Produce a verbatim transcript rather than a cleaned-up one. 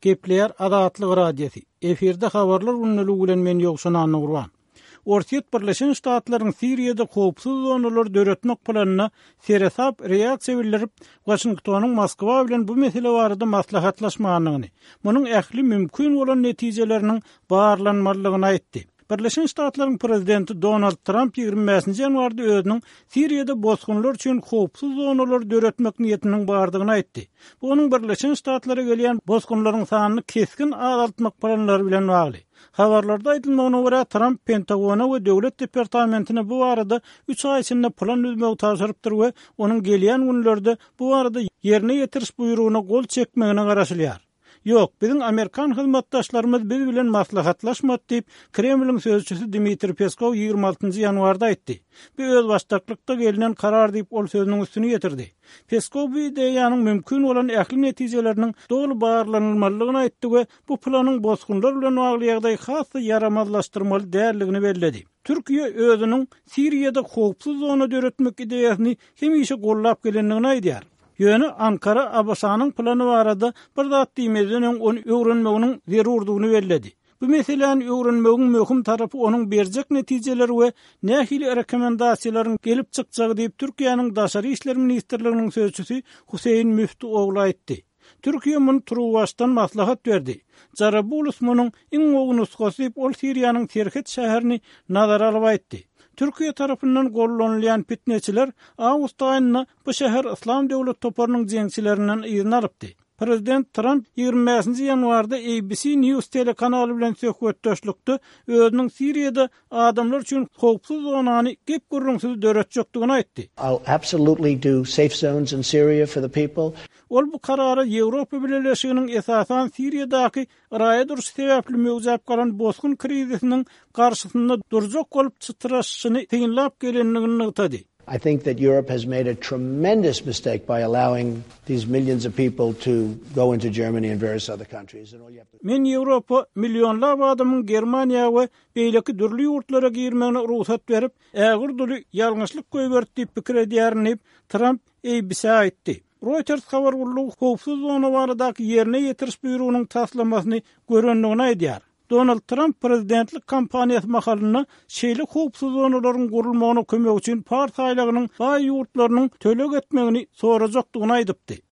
Gepleyer Adatlyk radiosi. Eferde habarlar unnulugy bilen men ýokşan anurwan. Ortiýet Birleşen Ştatlaryň Siriýede howpsuz zonalar döretmek planyna seresap reaksiýa bildirip, Washingtonyň Moskwa bilen bu mesele barada maslahatlaşmanyny, munyň ähli mümkin bolan netijeleriniň barlanmalygyny aýtdy. Birleşen Ştatlaryň prezidenti Donald Trump ýygrimi beşinji ýanwarda özüniň Siriýede bosgunlar üçin howpsuz zonalar döretmek niýetiniň bardygyny aýtdy. Bu onuň Birleşen Ştatlara gelýän bosgunlaryň sanyny keskin azaltmak planlary bilen bagly. Habarlarda aýdylmagyna görä Trump Pentagona we Döwlet Departamentine bu barada üç ay içinde plan düzmek tapşyrypdyr we onuň gelýän günlerde bu barada ýerine ýetiriş buýrugyna gol çekmegine garaşylýar. Yok, bizim Amerikan hizmetdaşlarımız biz bilen maslahatlaşmadı deyip Kremlin sözcüsü Dmitri Peskov ýygrimi altynjy ýanwarda aýtdy. Bu öz başdaklykda gelinen karar deyip ol sözüniň üstüne ýetirdi. Peskov bu ideýanyň mümkin bolan ähli netijeleriniň dogry barlanylmalygyny aýtdy we bu planyň bosgunlar bilen bagly ýagdaý hasy yaramazlaşdyrmaly däldigini bellädi. Türkiýe özüniň Siriýede howpsuz zona döretmek ideýasyny hemişe gollap gelendigini aýdýar. Ýöne Ankara Abbasanyň plany barada bir zat diýmeden onu öwrenmeginiň zerurdygyny belledi. Bu meseleni öwrenmegiň möhüm tarapy onuň berjek netijeleri we nähili rekomendasiýalaryň gelip çykjagy diýip Türkiýanyň Daşary işler ministrliginiň sözçüsi Huseýn Müftü ogly aýtdy. Türkiýe muny turwaşdan maslahat berdi. Jarabulis munyň iň ogy nusgasy ol Siriýanyň Terhet şäherini nazara alyp aýtdy. Türkiýe tarapyndan gollanylýan fitneçiler awgust aýyna bu şäher İslam döwlet toparynyň jeňçilerinden izin alypdy. Prezident Trump ýygrimi beşinji ýanwarda A B C News telekanaly bilen söhbetdeşlikde özüniň Siriýede adamlar üçin howpsuz zonany gep gurrunsyz döretjekdigini aýtdy. I'll absolutely do safe zones in Syria for the people. Ol bu karara Ýewropa Birleşiginiň esasan Siriýadaky raýa duruş sebäpli möwjap galan bosgun krizisiniň garşysynda durjak bolup çytyraşyny teýinlap gelenligini ýetdi. I think that Europe has made a tremendous mistake by allowing these millions of people to go into Germany and various other countries. And all you have to... Men Ýewropa milyonlar adamyň Germaniýa we beýleki dürli ýurtlara girmegine ruhsat berip, ägir duly ýalňyşlyk goýberdi pikir edýärni Trump A B C aýtdy. Reuters habar gurulugy howpsuz zona baradaky ýerine ýetiriş buýrugynyň taslamasyny görendigini aýdýar. Donald Trump prezidentlik kampaniýasy mahalyna şeýle howpsuz zonalaryň gurulmagyna kömek üçin partiýalarynyň baý ýurtlarynyň tölek etmegini sorajakdygyny aýdypdy.